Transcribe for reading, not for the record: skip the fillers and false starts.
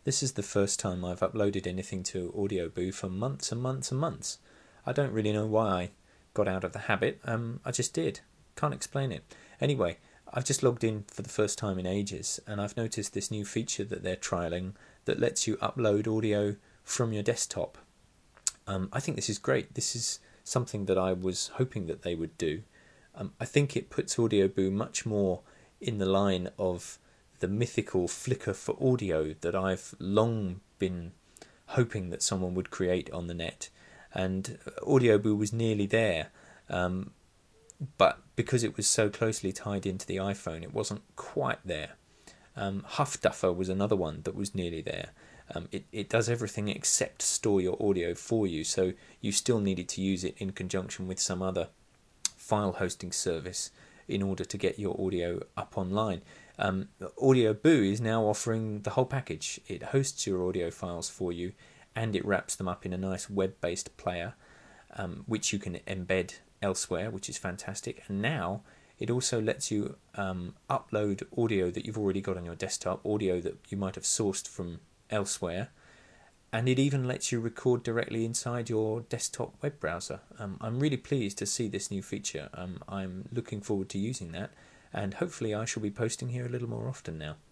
This is the first time I've uploaded anything to Audioboo for months and months and months. I don't really know why I got out of the habit. I just did. Can't explain it. Anyway, I've just logged in for the first time in ages, and I've noticed this new feature that they're trialing that lets you upload audio from your desktop. I think this is great. This is something that I was hoping that they would do. I think it puts Audioboo much more in the line of the mythical Flickr for audio that I've long been hoping that someone would create on the net. And Audioboo was nearly there, but because it was so closely tied into the iPhone, it wasn't quite there. Huffduffer was another one that was nearly there. It does everything except store your audio for you, so you still needed to use it in conjunction with some other file hosting service in order to get your audio up online. Audioboo is now offering the whole package. It hosts your audio files for you, and it wraps them up in a nice web-based player, which you can embed elsewhere, which is fantastic. And now it also lets you upload audio that you've already got on your desktop, audio that you might have sourced from elsewhere, and it even lets you record directly inside your desktop web browser. I'm really pleased to see this new feature. I'm looking forward to using that, and hopefully I shall be posting here a little more often now.